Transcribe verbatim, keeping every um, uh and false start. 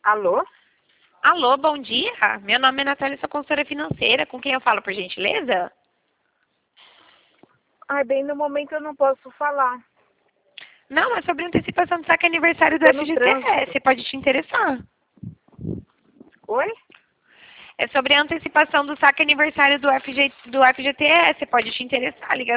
Alô? Alô, bom dia. Meu nome é Natália, sou consultora financeira. Com quem eu falo, por gentileza? Ai, bem, no momento eu não posso falar. Não, é sobre antecipação do saque aniversário do Tô no F G T S. trânsito. Pode te interessar. Oi? É sobre a antecipação do saque aniversário do, F G, do F G T S. Pode te interessar. Liga